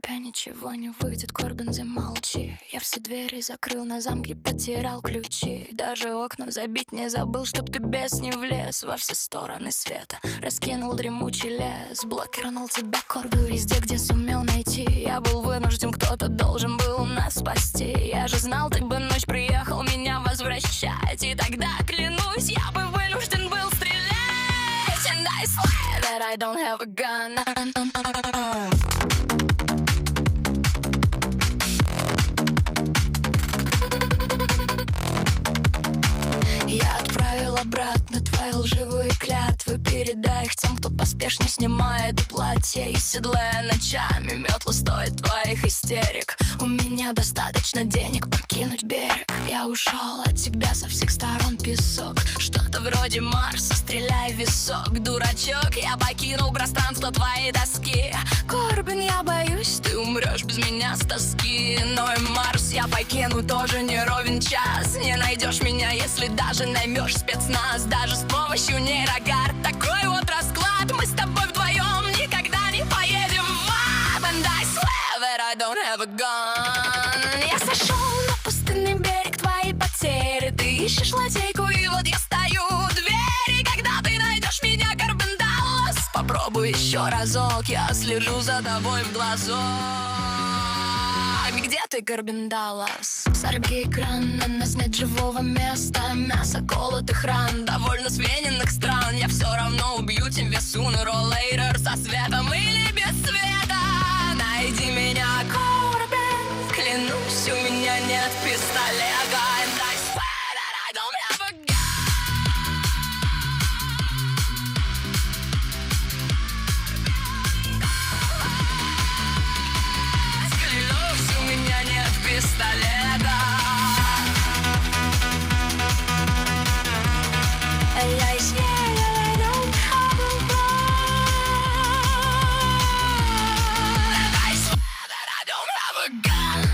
тебя ничего не выйдет, Корбин, замолчи. Я все двери закрыл, на замке потерял ключи. Даже окна забить не забыл, чтоб ты без не влез. Во все стороны света раскинул дремучий лес. Блокировал тебя, Корбин, везде, где сумел найти. Я был вынужден, кто-то должен был нас спасти. Я же знал, ты бы ночь приехал меня возвращать. И тогда, клянусь, я бы вынужден был стрелять. And I swear that I don't have a gun. Я отправил обратно твои лживые клятвы. Передай их тем, кто поспешно снимает платье и седлая ночами метлу стоит твоих истерик. У меня достаточно денег покинуть берег. Я ушел от тебя, со всех сторон песок. Что-то вроде Марса, стреляй в висок. Дурачок, я покинул пространство твоей доски. Корбин, я боюсь, ты умрешь без меня с тоски. Но и Марс я покину тоже не ровен час. Не найдешь меня, если даже наймешь спецназ. Даже с помощью нейрокарт. Такой вот расклад. Мы с тобой вдвоем никогда не поедем в ад. And I swear that I don't have a gun. Я сошел на пустынный берег, твои потери. Ты ищешь лазейку, и вот я стою у двери. Когда ты найдешь меня, Корбин Даллас, попробуй еще разок, я слежу за тобой в глазок. Где ты, Корбин Даллас? Сорви экран, на нас нет живого места. Мясо колотых ран, довольно свиненных стран. Я все равно убью тебя, sooner or later. Со светом или без света. Найди меня, Корбин. Клянусь, у меня нет пистолета. And I swear that I don't have a gun. Клянусь, у меня нет пистолета. And I swear that I don't have a gun. And I swear that I don't have a gun.